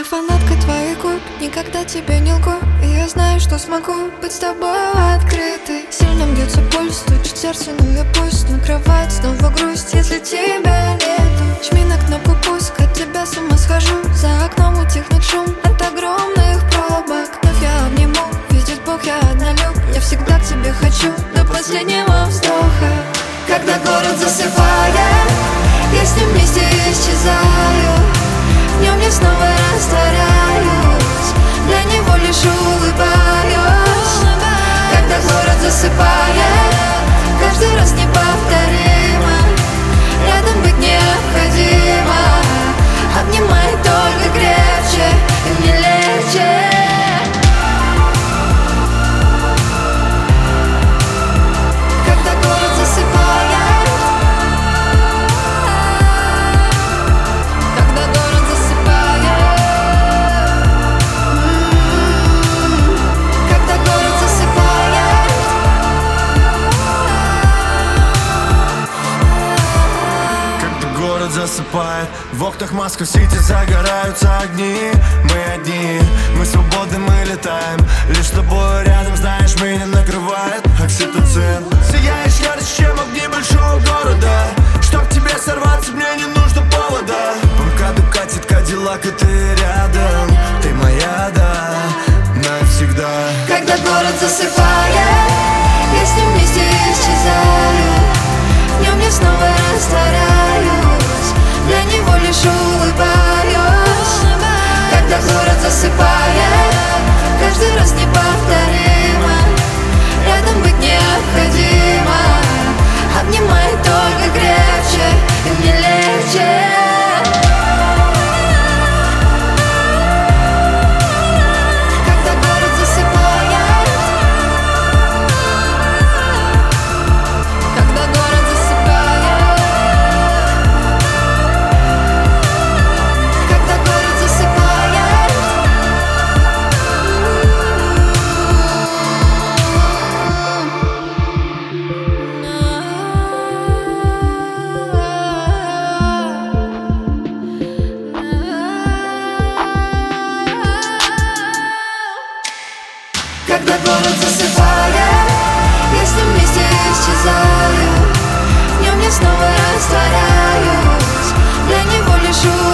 Я фанатка твоих губ, никогда тебе не лгу. И я знаю, что смогу быть с тобой открытой. Сильно бьется пульс, стучит сердце, ну и пусть накрывает снова грусть, если тебя нету. Жми на кнопку пуск, от тебя с ума схожу. За окном утихнет шум от огромных пробок. Вновь я обниму, видит Бог, я однолюб. Я всегда к тебе хочу, до последнего вздоха. Когда город засыпает, я с ним вместе исчезаю. В нем я снова растворяюсь, для него лишь улыбаюсь. Когда город засыпает, каждый раз неповторимо. Рядом быть необходимо, обнимай только крепче и мне легче. Когда город засыпает, когда город засыпает, когда город засыпает. Когда город засыпает, в окнах Москва-Сити загораются огни. Мы одни, мы свободны, мы летаем. Лишь с тобой рядом, знаешь, меня накрывает окситоцин. Сияешь ярче, чем огни большого города. Чтоб тебе сорваться, мне не нужно повода. По МКАДу катит Кадиллак, и ты рядом. Ты моя, да, навсегда. Когда город засыпает, я с ним вместе исчезаю. В нем я снова растворяюсь, для него лишь улыбаюсь. Когда город засыпает, каждый раз неповторимо. Рядом быть необходимо, обнимай только крепче и мне легче. Когда город засыпает, когда город засыпает, когда город засыпает. Когда город засыпает, я с ним вместе исчезаю. В нем я снова растворяюсь, для него лишь улыбаюсь.